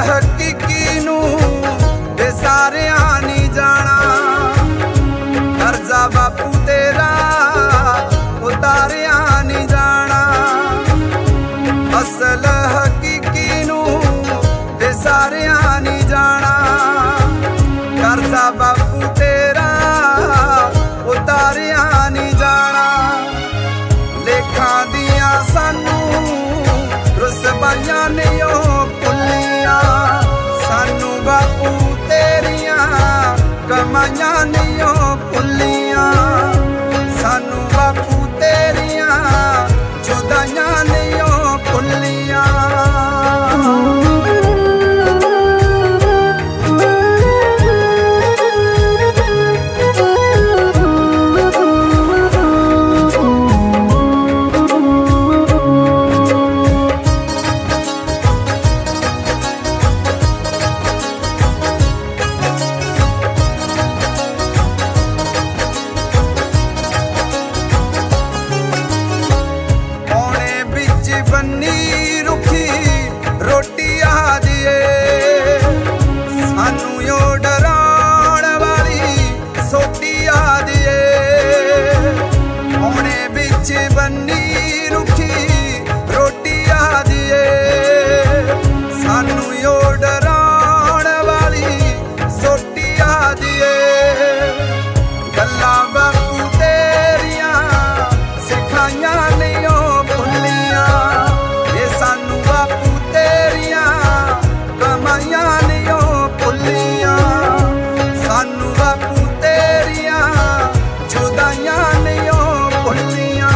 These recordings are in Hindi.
हकीकी नू ते सारियां नहीं जाना। कर्जा बापू तेरा उतारिया नहीं जाना। असल हकीकी नू ते सारियां नहीं जाना। कर्जा बापू तेरा उतारिया नहीं जाना। लेखा दिया सानू रुसवाइयां नहीं भुलिया। सानू बापू तेरिया कमाइयां नहीं भुलिया। सानू बापू तेरिया जुदाइयां नहीं भुलिया। बन्नी रुखी रोटी आदिए सानू यो डराण वाली सोटी आदिए। होने बिच बन्नी रुखी रोटी आदिए सानू यो डराण वाली सोटी आदिए। गल्लां बापू तेरिया सिखाइयां नहीं भुलिया। सानू बापू तेरिया कमाइयां नहीं भुलिया। सानू बापू तेरिया जुदाइयां नहीं भुलिया।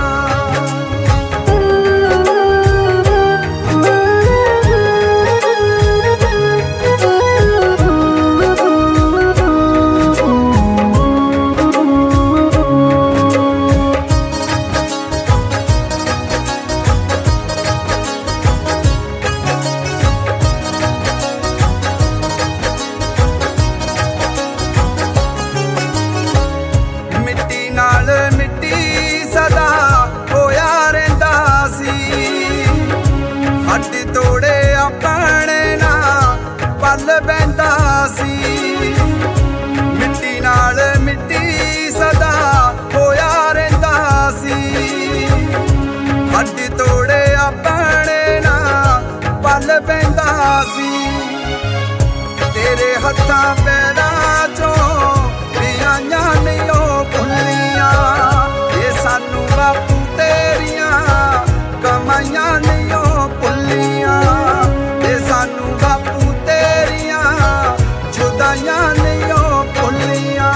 मिट्टी सदा होया रहिंदा सी। हड्ड तोड़े अपने ना पल बहिंदा सी। मिट्टी नाल मिट्टी सदा होया रहिंदा सी। हड्ड तोड़े अपने ना पल बहिंदा सी। तेरे हत्थां पैरां चों रियाइयां नहीं भुलिया। ये सानू बापू तेरिया कमाइयां नहीं भुलिया। ये सानू बापू तेरिया जुदाइयां नहीं भुलिया।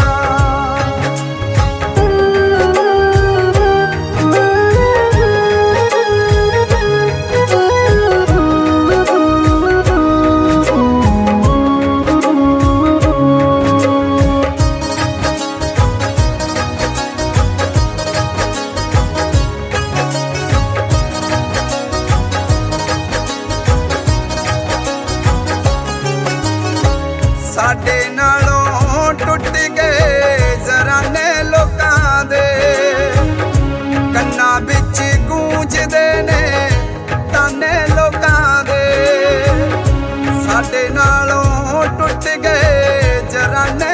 साडे नालों टुट गए जराने लोकां दे। कन्नां विच गूंजदे ने ताने लोकां दे। साडे नालों टुट गए जराने